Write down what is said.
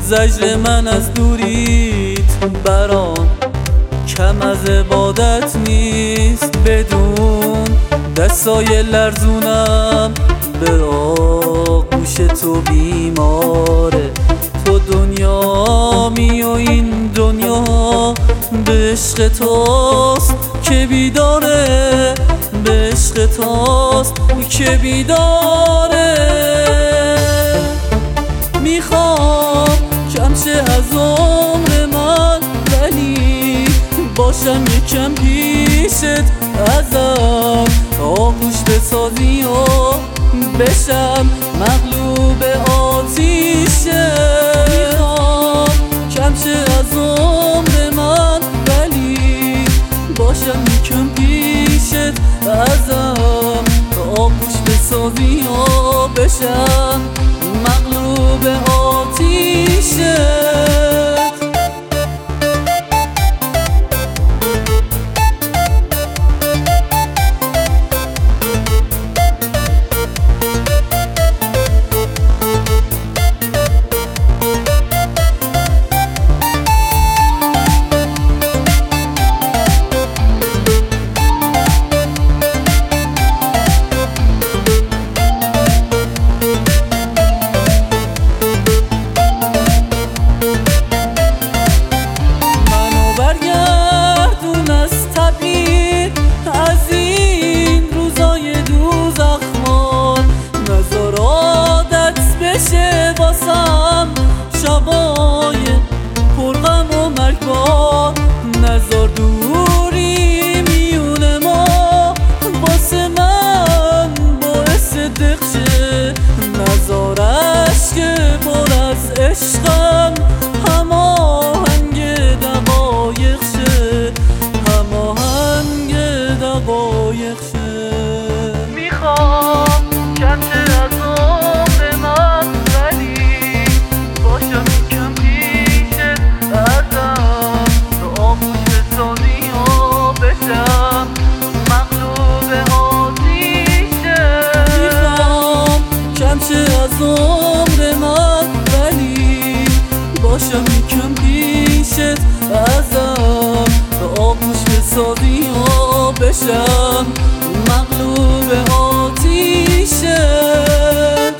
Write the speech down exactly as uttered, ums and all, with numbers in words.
زجر من از دوریت برام کم از عبادت نیست. بدون دستای لرزونم به آغوش تو بیماره. تو دنیامی و این دنیا به عشق توست که بیداره، به عشق توست که بیداره. میخوام کمشه از عمر من ولی باشم یکم پیشت، ازم آغوش بسازی و بشم مغلوب آتیشت. میخوام کمشه از عمر من ولی باشم یکم پیشت، ازم آغوش بسازی و بشم مغلوب آتیشت. شبای پرغم و مرگبار نزار دوری میون ما، واسه من باعث دق شه. نزار عشق پر از عشقم هماهنگ دقایق شه، هماهنگ دقایق شه. میخوام کمشه از عمر من ولی باشم یکم پیشت، ازم تو آغوش بسازی و بشم مغلوب آتیشت. میخوام کمشه از عمر من ولی باشم یکم پیشت، ازم تو آغوش بسازی و بشم مغلوب آتیشت.